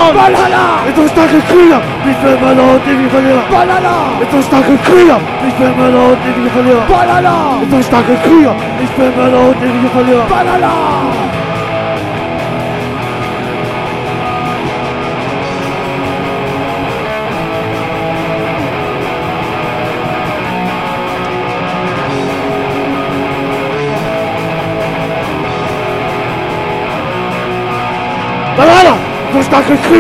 Banana! ist so starke Krieger, nicht mehr immer laut, ewig Verlierer. Banana! Ist so starke Krieger, nicht mehr immer laut, ewig Verlierer. Banana! Ist so starke Krieger, nicht mehr immer laut, ewig Verlierer. Banana! Banana! So starke Krieger!